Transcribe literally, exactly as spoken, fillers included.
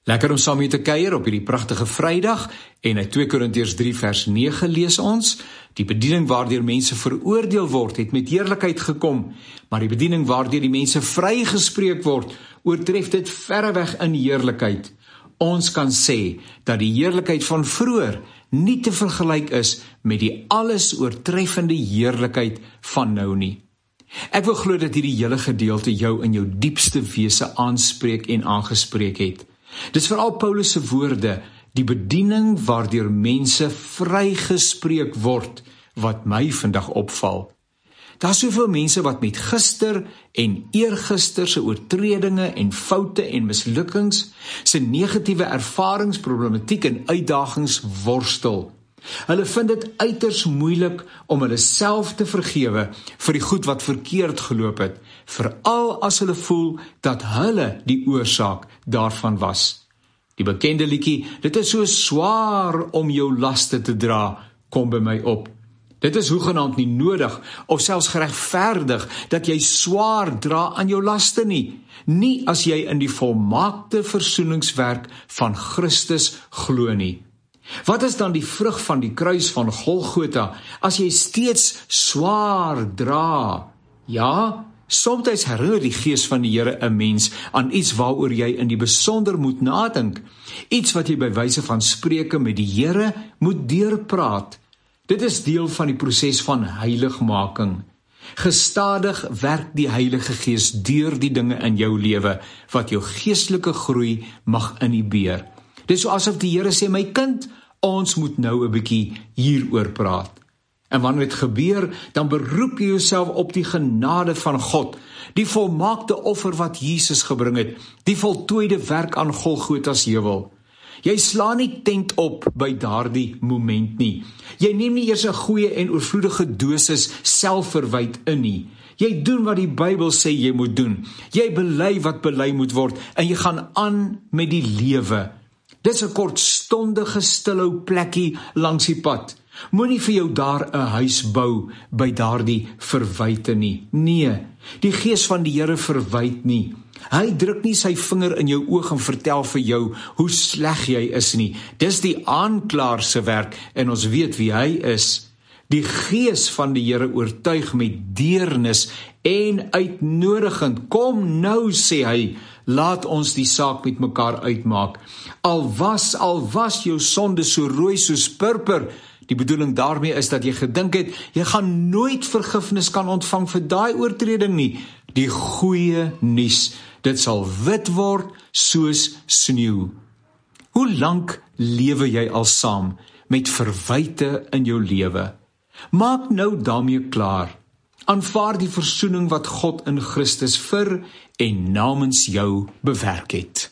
Lekker om saam mee te kuier op hierdie pragtige Vrydag, en uit twee Korintiërs drie vers nege lees ons: die bediening waardeur mense veroordeel word, het met heerlikheid gekom, maar die bediening waardeur die mense vrygespreek word, oortref dit verreweg in heerlikheid. Ons kan sê dat die heerlikheid van vroeër nie te vergelyk is met die alles oortreffende heerlikheid van nou nie. Ek wil glo dat hierdie hele gedeelte jou in jou diepste wese aanspreek en aangespreek het. Dis veral Paulus se woorde, die bediening waardeur mense vrygespreek word, wat my vandag opval. Daar is soveel mense wat met gister en eergister se oortredinge en foute en mislukkings, se negatiewe ervarings, problematiek en uitdagings worstel. Hulle vind dit uiters moeilik om hulle self te vergewe vir die goed wat verkeerd geloop het, veral as hulle voel dat hulle die oorsaak daarvan was. Die bekende liedjie, dit is so swaar om jou laste te dra, kom by my op. Dit is hoegenaamd nie nodig, of selfs geregverdig, dat jy swaar dra aan jou laste nie, nie as jy in die volmaakte versoeningswerk van Christus glo nie. Wat is dan die vrug van die kruis van Golgotha, as jy steeds swaar dra? Ja, soms herinner die Gees van die Here 'n mens aan iets waaroor jy in die besonder moet nadink, iets wat jy by wyse van spreke met die Here moet deurpraat. Dit is deel van die proses van heiligmaking. Gestadig werk die Heilige Gees deur die dinge in jou lewe, wat jou geestelike groei mag inhibeer. Dit is so asof die Here sê, my kind, ons moet nou 'n bietjie hieroor praat. En wanneer dit gebeur, dan beroep jy jouself op die genade van God, die volmaakte offer wat Jesus gebring het, die voltooide werk aan Golgotha's heuwel. Jy slaan nie tent op by daardie moment nie. Jy neem nie eers 'n goeie en oorvloedige dosis selfverwyd in nie. Jy doen wat die Bybel sê jy moet doen. Jy bely wat bely moet word, en jy gaan aan met die lewe. Dis 'n kortstondige stilhou plekkie langs die pad. Moenie vir jou daar 'n huis bou by daardie verwyte nie. Nee, die Gees van die Here verwyd nie. Hy druk nie sy vinger in jou oog en vertel vir jou hoe sleg jy is nie. Dis die aanklaer se werk, en ons weet wie hy is. Die Gees van die Here oortuig met deernis en uitnodigend. Kom nou, sê hy, laat ons die saak met mekaar uitmaak. Al was, al was jou sonde so rooi soos purper. Die bedoeling daarmee is dat jy gedink het, jy gaan nooit vergifnis kan ontvang vir daai oortreding nie. Die goeie nuus, dit sal wit word soos sneeu. Hoe lank lewe jy al saam met verwyte in jou lewe? Maak nou daarmee klaar. Aanvaar die versoening wat God in Christus vir en namens jou bewerk het.